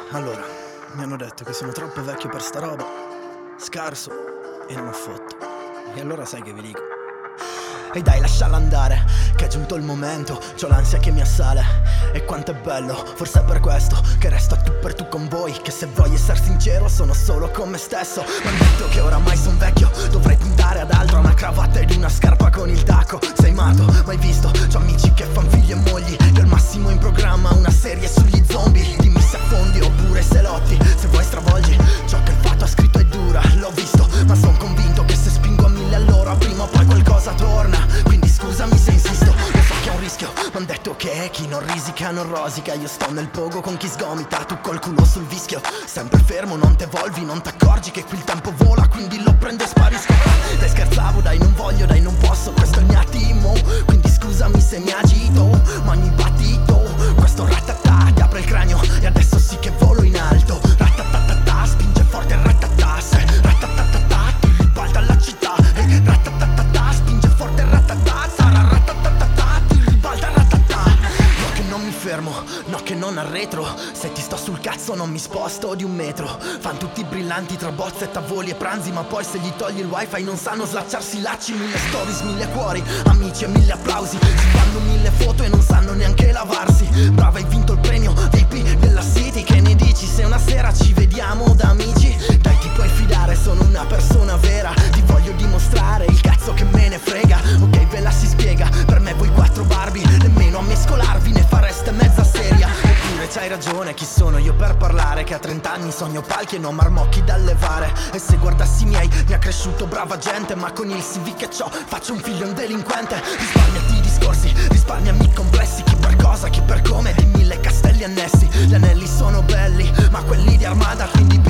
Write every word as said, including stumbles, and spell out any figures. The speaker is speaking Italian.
Allora, mi hanno detto che sono troppo vecchio per sta roba, scarso e non ho fotto. E allora sai che vi dico? E dai, lasciala andare, che è giunto il momento, c'ho l'ansia che mi assale. E quanto è bello, forse è per questo che resto a tu per tu con voi. Che se voglio essere sincero sono solo con me stesso. M'han detto che oramai son vecchio, dovrei puntare ad altro. Una cravatta ed una scarpa con il tacco. Sei matto, mai visto, c'ho amici che fan figli e mogli. Io al massimo in programma una serie sugli zombie. Dimmi se affondi oppure se lotti, se vuoi stravolgi ciò che il fatto ha scritto è dura. L'ho visto, ma son convinto che se spingo a mille all'ora prima o poi qualcosa torna. Quindi scusami se insisto, lo so che è un rischio. M'han detto che chi non risica non rosica. Io sto nel pogo con chi sgomita, tu col culo sul vischio. Sempre fermo, non te evolvi, non t'accorgi che qui il tempo vola. Quindi lo prendo e sparisco. Dai scherzavo, dai non voglio, dai non posso, questo è il mio attimo. Quindi scusami se mi agito, ma ogni battito questo ratatà ti apre il cranio e adesso sì che volo in alto. Ratatatata, spinge forte il ratatà. Se ratatatata ti ribalta la città. E ratatatata, spinge forte il ratatà. Sarà ratatatata, ti ribalta il ratatà. No che non mi fermo, no che non arretro. Se ti sto sul cazzo non mi sposto di un metro. Fan tutti brillanti tra bozze, tavoli e pranzi, ma poi se gli togli il wifi non sanno slacciarsi i lacci. Mille stories, mille cuori, amici e mille applausi. Si fanno mille foto e non sanno neanche lavarsi. Brava, hai vinto il premio V I P della City. Che ne dici se una sera ci vediamo da amici? Dai, ti puoi fidare, sono una persona vera. Ti voglio dimostrare il cazzo che me ne frega. Ok, ve la si spiega, per me voi quattro Barbie. Nemmeno a mescolarvi ne fareste mezza seria. Eppure c'hai ragione, chi sono io per parlare? Che a trent'anni sogno palchi e non marmocchi da allevare. E se guardassi i miei, mi ha cresciuto brava gente, ma con il C V che c'ho faccio un figlio un delinquente. Risparmiati i discorsi, risparmiami i complessi. Chi per cosa, chi per come, di mille castelli annessi. Gli anelli sono belli, ma quelli di Armada, quindi